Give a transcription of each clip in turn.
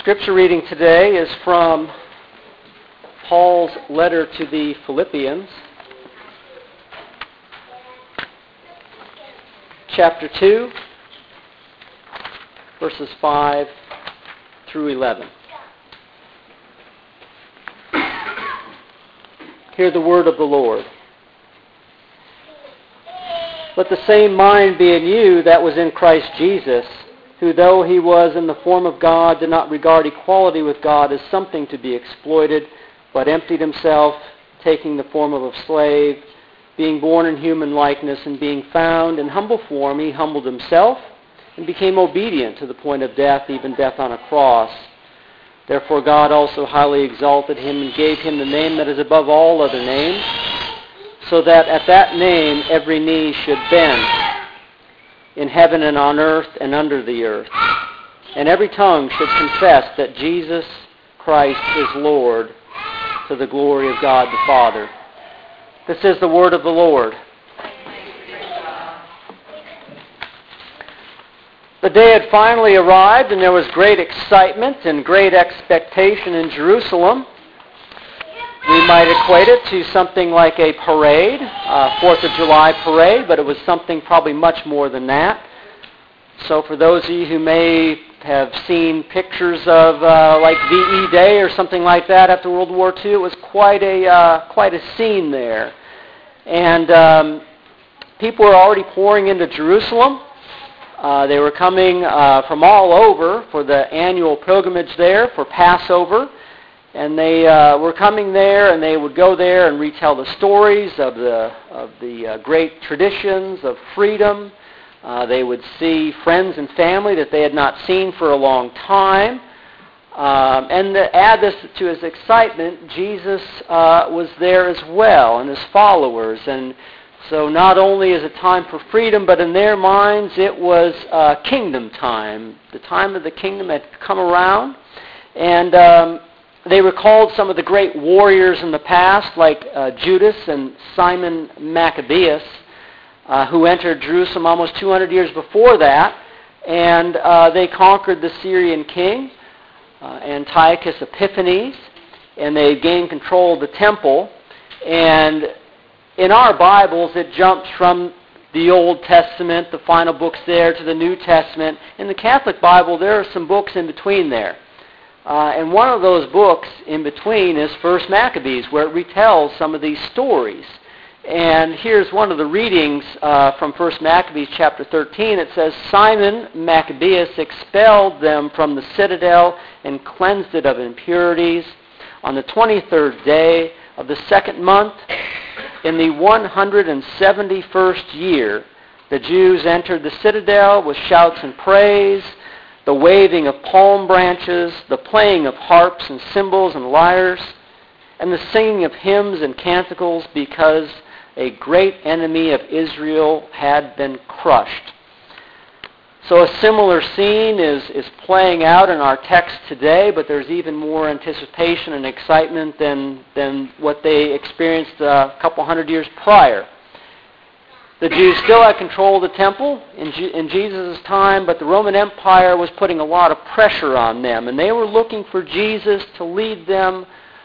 Scripture reading today is from Paul's letter to the Philippians, chapter 2, verses 5 through 11. Hear the word of the Lord. Let the same mind be in you that was in Christ Jesus, who though he was in the form of God, did not regard equality with God as something to be exploited, but emptied himself, taking the form of a slave, being born in human likeness, and being found in humble form, he humbled himself and became obedient to the point of death, even death on a cross. Therefore God also highly exalted him and gave him the name that is above all other names, so that at that name every knee should bend, in heaven and on earth and under the earth, and every tongue should confess that Jesus Christ is Lord, to the glory of God the Father. This is the word of the Lord. The day had finally arrived, and there was great excitement and great expectation in Jerusalem. We might equate it to something like a parade, 4th of July parade, but it was something probably much more than that. So for those of you who may have seen pictures of like VE Day or something like that after World War II, it was quite a scene there. And people were already pouring into Jerusalem. They were coming from all over for the annual pilgrimage there for Passover. And they were coming there, and they would go there and retell the stories of the great traditions of freedom. They would see friends and family that they had not seen for a long time. And to add this to his excitement, Jesus was there as well, and his followers. And so not only is it time for freedom, but in their minds it was kingdom time. The time of the kingdom had come around. And they recalled some of the great warriors in the past, like Judas and Simon Maccabeus, who entered Jerusalem almost 200 years before that, and they conquered the Syrian king, Antiochus Epiphanes, and they gained control of the temple. And in our Bibles, it jumps from the Old Testament, the final books there, to the New Testament. In the Catholic Bible, there are some books in between there. And one of those books in between is 1 Maccabees, where it retells some of these stories. And here's one of the readings from 1 Maccabees chapter 13. It says, Simon Maccabeus expelled them from the citadel and cleansed it of impurities. On the 23rd day of the second month, in the 171st year, the Jews entered the citadel with shouts and praise, the waving of palm branches, the playing of harps and cymbals and lyres, and the singing of hymns and canticles, because a great enemy of Israel had been crushed. So a similar scene is playing out in our text today, but there's even more anticipation and excitement than what they experienced a couple hundred years prior. The Jews still had control of the temple in Jesus' time, but the Roman Empire was putting a lot of pressure on them, and they were looking for Jesus to lead them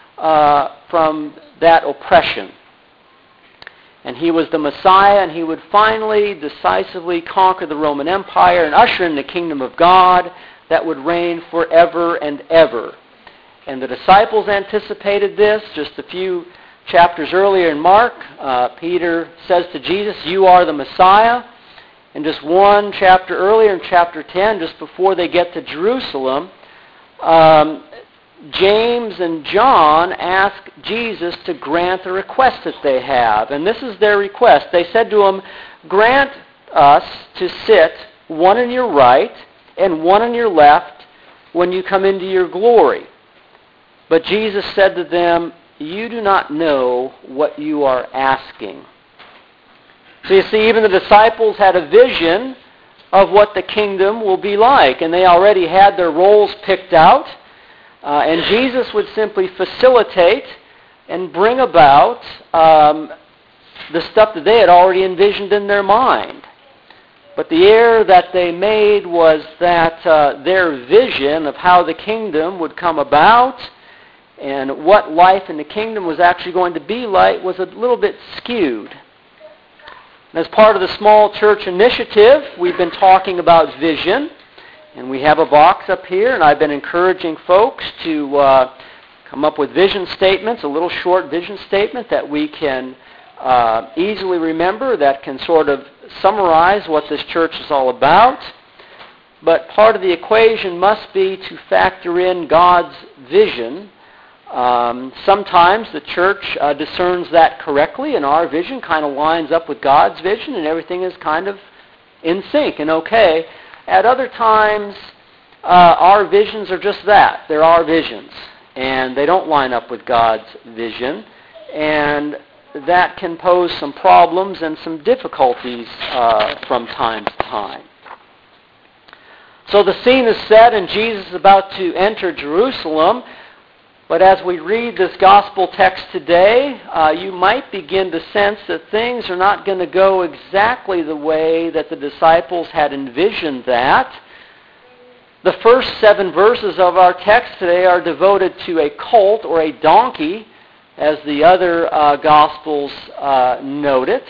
from that oppression. And he was the Messiah, and he would finally, decisively conquer the Roman Empire and usher in the kingdom of God that would reign forever and ever. And the disciples anticipated this. Just a few chapters earlier in Mark, Peter says to Jesus, "You are the Messiah." And just one chapter earlier, in chapter 10, just before they get to Jerusalem, James and John ask Jesus to grant the request that they have. And this is their request. They said to him, "Grant us to sit one on your right and one on your left when you come into your glory." But Jesus said to them, "You do not know what you are asking." So you see, even the disciples had a vision of what the kingdom will be like, and they already had their roles picked out, and Jesus would simply facilitate and bring about the stuff that they had already envisioned in their mind. But the error that they made was that their vision of how the kingdom would come about and what life in the kingdom was actually going to be like was a little bit skewed. And as part of the small church initiative, we've been talking about vision. And we have a box up here, and I've been encouraging folks to come up with vision statements, a little short vision statement that we can easily remember, that can sort of summarize what this church is all about. But part of the equation must be to factor in God's vision. Sometimes the church discerns that correctly, and our vision kind of lines up with God's vision, and everything is kind of in sync and okay. At other times, our visions are just that. They're our visions, and they don't line up with God's vision, and that can pose some problems and some difficulties from time to time. So the scene is set, and Jesus is about to enter Jerusalem. But as we read this gospel text today, you might begin to sense that things are not going to go exactly the way that the disciples had envisioned that. The first 7 verses of our text today are devoted to a colt or a donkey, as the other gospels note it.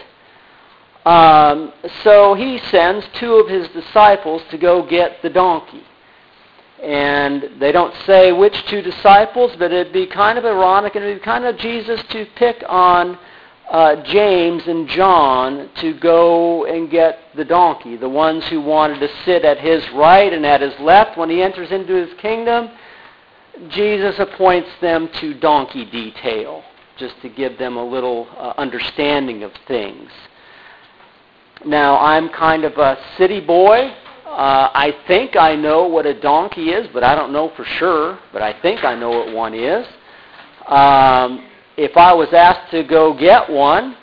So he sends 2 of his disciples to go get the donkey. And they don't say which 2 disciples, but it'd be kind of ironic, and it'd be kind of Jesus to pick on James and John to go and get the donkey, the ones who wanted to sit at his right and at his left when he enters into his kingdom. Jesus appoints them to donkey detail, just to give them a little understanding of things. Now, I'm kind of a city boy. I think I know what a donkey is, but I don't know for sure. But I think I know what one is. If I was asked to go get one,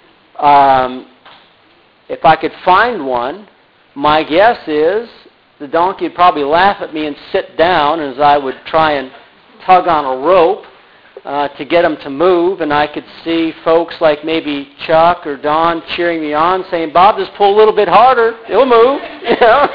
if I could find one, my guess is the donkey would probably laugh at me and sit down as I would try and tug on a rope to get him to move, and I could see folks like maybe Chuck or Don cheering me on, saying, "Bob, just pull a little bit harder, it'll move," you know.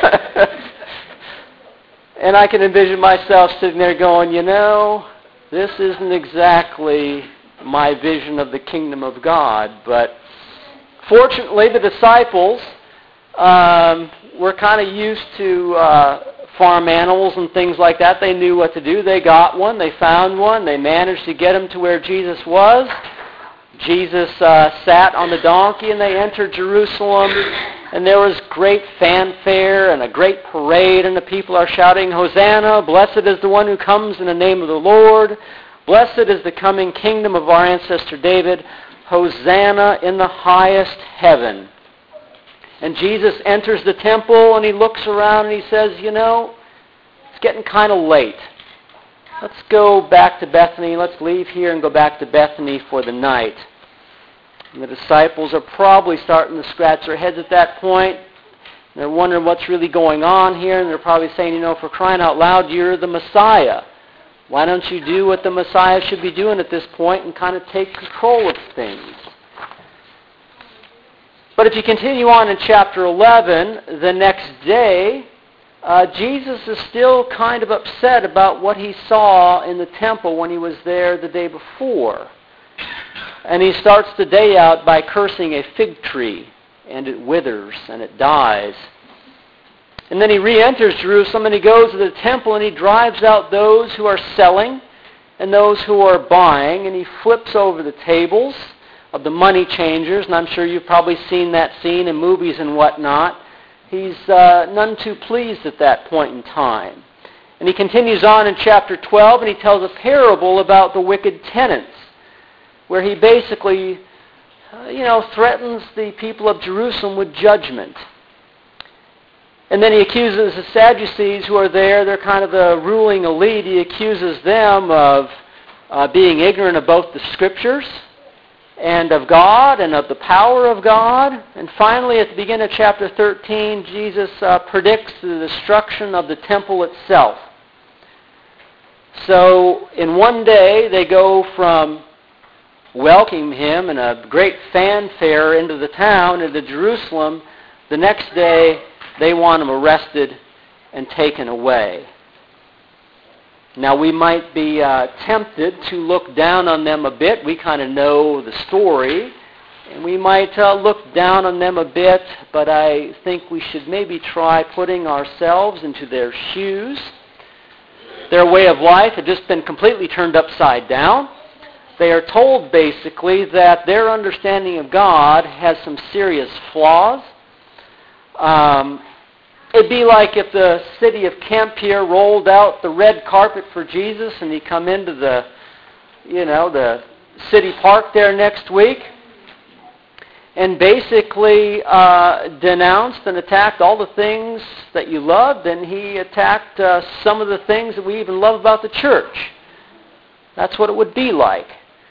And I can envision myself sitting there going, this isn't exactly my vision of the kingdom of God. But fortunately, the disciples were kind of used to farm animals and things like that. They knew what to do. They got one. They found one. They managed to get him to where Jesus was. Jesus sat on the donkey, and they entered Jerusalem. And there was great fanfare and a great parade, and the people are shouting, "Hosanna, blessed is the one who comes in the name of the Lord. Blessed is the coming kingdom of our ancestor David. Hosanna in the highest heaven." And Jesus enters the temple, and he looks around, and he says, it's getting kind of late. Let's go back to Bethany. Let's leave here and go back to Bethany for the night. And the disciples are probably starting to scratch their heads at that point. They're wondering what's really going on here, and they're probably saying, for crying out loud, you're the Messiah. Why don't you do what the Messiah should be doing at this point and kind of take control of things? But if you continue on in chapter 11, the next day, Jesus is still kind of upset about what he saw in the temple when he was there the day before. And he starts the day out by cursing a fig tree, and it withers and it dies. And then he re-enters Jerusalem, and he goes to the temple, and he drives out those who are selling and those who are buying, and he flips over the tables of the money changers, and I'm sure you've probably seen that scene in movies and whatnot. He's none too pleased at that point in time. And he continues on in chapter 12, and he tells a parable about the wicked tenants, where he basically, threatens the people of Jerusalem with judgment. And then he accuses the Sadducees who are there. They're kind of the ruling elite. He accuses them of being ignorant of both the Scriptures and of God and of the power of God. And finally, at the beginning of chapter 13, Jesus predicts the destruction of the temple itself. So in one day, they go from welcoming him in a great fanfare into the town, into Jerusalem, the next day they want them arrested and taken away. Now, we might be tempted to look down on them a bit. We kind of know the story. And we might look down on them a bit, but I think we should maybe try putting ourselves into their shoes. Their way of life had just been completely turned upside down. They are told, basically, that their understanding of God has some serious flaws. It'd be like if the city of Kemp here rolled out the red carpet for Jesus and he come into the city park there next week and basically denounced and attacked all the things that you loved, and he attacked some of the things that we even love about the church. That's what it would be like.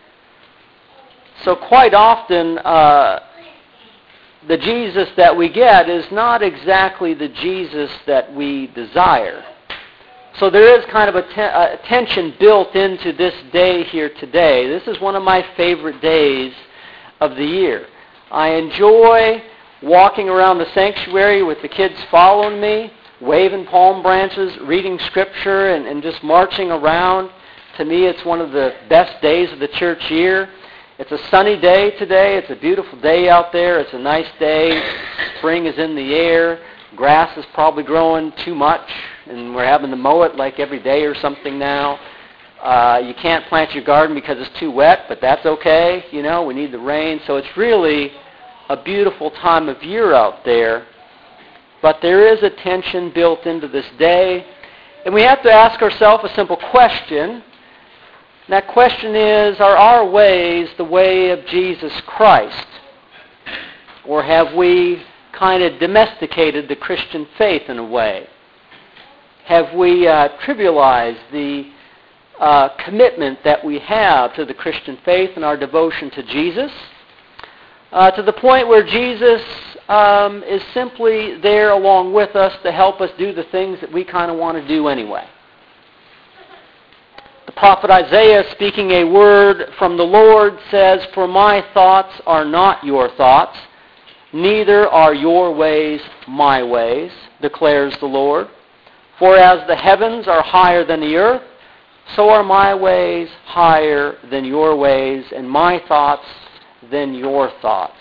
So quite often, the Jesus that we get is not exactly the Jesus that we desire. So there is kind of a tension built into this day here today. This is one of my favorite days of the year. I enjoy walking around the sanctuary with the kids following me, waving palm branches, reading Scripture, and just marching around. To me, it's one of the best days of the church year. It's a sunny day today. It's a beautiful day out there. It's a nice day. Spring is in the air. Grass is probably growing too much, and we're having to mow it like every day or something now. You can't plant your garden because it's too wet, but that's okay. We need the rain. So it's really a beautiful time of year out there. But there is a tension built into this day, and we have to ask ourselves a simple question. And that question is, are our ways the way of Jesus Christ? Or have we kind of domesticated the Christian faith in a way? Have we trivialized the commitment that we have to the Christian faith and our devotion to Jesus? To the point where Jesus is simply there along with us to help us do the things that we kind of want to do anyway. The prophet Isaiah, speaking a word from the Lord, says, "For my thoughts are not your thoughts, neither are your ways my ways, declares the Lord. For as the heavens are higher than the earth, so are my ways higher than your ways, and my thoughts than your thoughts."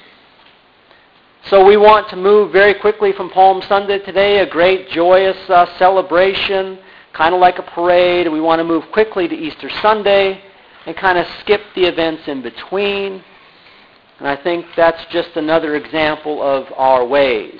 So we want to move very quickly from Palm Sunday today, a great joyous celebration, kind of like a parade. We want to move quickly to Easter Sunday and kind of skip the events in between. And I think that's just another example of our ways.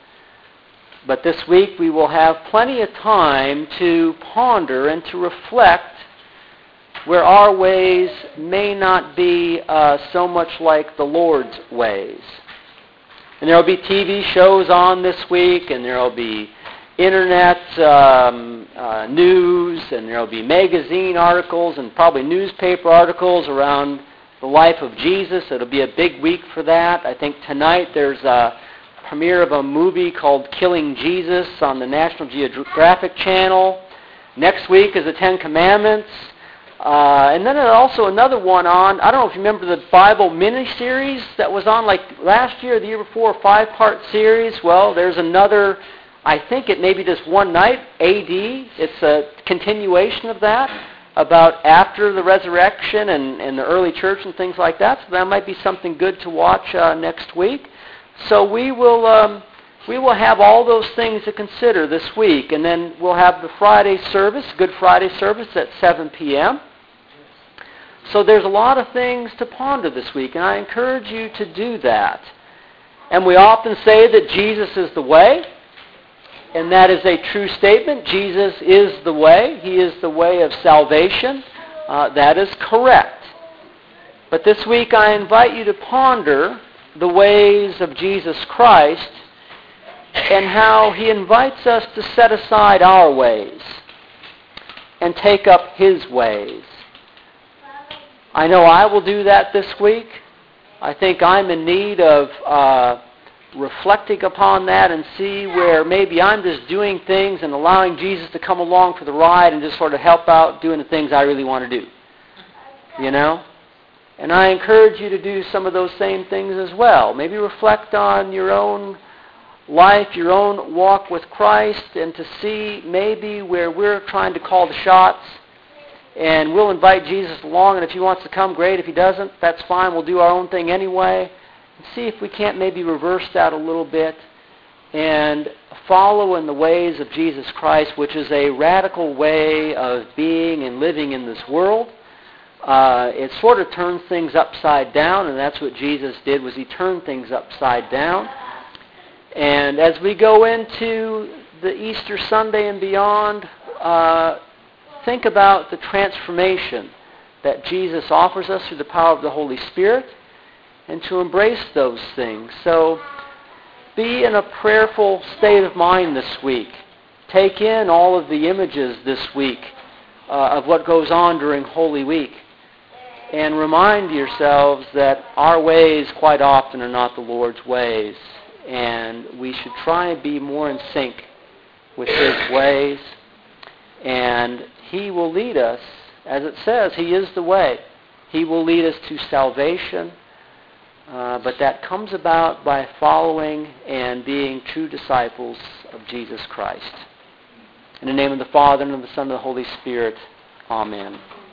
But this week we will have plenty of time to ponder and to reflect where our ways may not be so much like the Lord's ways. And there will be TV shows on this week, and there will be internet news, and there will be magazine articles and probably newspaper articles around the life of Jesus. It'll be a big week for that. I think tonight there's a premiere of a movie called Killing Jesus on the National Geographic Channel. Next week is the Ten Commandments. And then there's also another one on, I don't know if you remember the Bible miniseries that was on like last year or the year before, a 5-part series. Well, there's another, I think it may be just one night, AD. It's a continuation of that, about after the resurrection and the early church and things like that. So that might be something good to watch next week. So we will have all those things to consider this week. And then we'll have the Friday service, Good Friday service at 7 p.m. So there's a lot of things to ponder this week, and I encourage you to do that. And we often say that Jesus is the way, and that is a true statement. Jesus is the way. He is the way of salvation. That is correct. But this week I invite you to ponder the ways of Jesus Christ and how He invites us to set aside our ways and take up His ways. I know I will do that this week. I think I'm in need of reflecting upon that and see where maybe I'm just doing things and allowing Jesus to come along for the ride and just sort of help out doing the things I really want to do. You know? And I encourage you to do some of those same things as well. Maybe reflect on your own life, your own walk with Christ, and to see maybe where we're trying to call the shots. And we'll invite Jesus along, and if he wants to come, great. If he doesn't, that's fine. We'll do our own thing anyway. And see if we can't maybe reverse that a little bit and follow in the ways of Jesus Christ, which is a radical way of being and living in this world. It sort of turns things upside down, and that's what Jesus did, was he turned things upside down. And as we go into the Easter Sunday and beyond, think about the transformation that Jesus offers us through the power of the Holy Spirit, and to embrace those things. So be in a prayerful state of mind this week. Take in all of the images this week of what goes on during Holy Week. And remind yourselves that our ways quite often are not the Lord's ways. And we should try and be more in sync with his ways. And he will lead us, as it says, he is the way. He will lead us to salvation. But that comes about by following and being true disciples of Jesus Christ. In the name of the Father, and of the Son, and of the Holy Spirit. Amen.